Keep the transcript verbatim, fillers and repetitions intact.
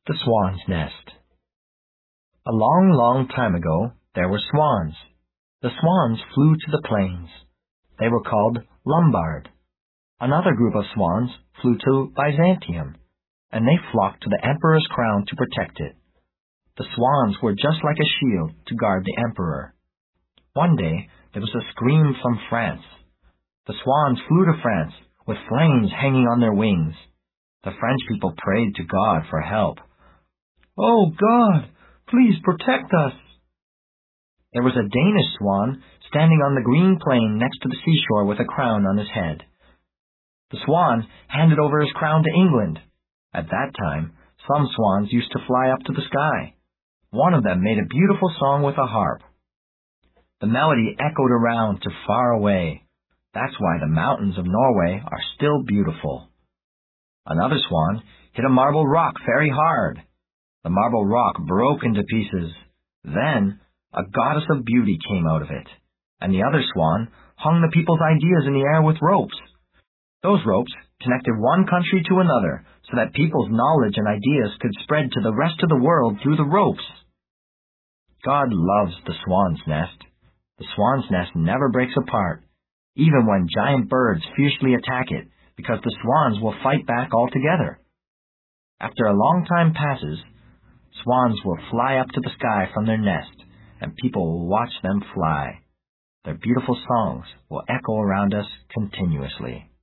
The Swan's Nest. A long, long time ago, there were swans. The swans flew to the plains. They were called Lombard. Another group of swans flew to Byzantium, and they flocked to the emperor's crown to protect it. The swans were just like a shield to guard the emperor. One day, there was a scream from France. The swans flew to France, with flames hanging on their wings. The French people prayed to God for help. "Oh, God, please protect us." There was a Danish swan standing on the green plain next to the seashore with a crown on his head. The swan handed over his crown to England. At that time, some swans used to fly up to the sky. One of them made a beautiful song with a harp. The melody echoed around to far away. That's why the mountains of Norway are still beautiful. Another swan hit a marble rock very hard. The marble rock broke into pieces. Then a goddess of beauty came out of it, and the other swan hung the people's ideas in the air with ropes. Those ropes connected one country to another so that people's knowledge and ideas could spread to the rest of the world through the ropes. God loves the swan's nest. The swan's nest never breaks apart, even when giant birds fiercely attack it, because the swans will fight back altogether. After a long time passes, swans will fly up to the sky from their nest, and people will watch them fly. Their beautiful songs will echo around us continuously.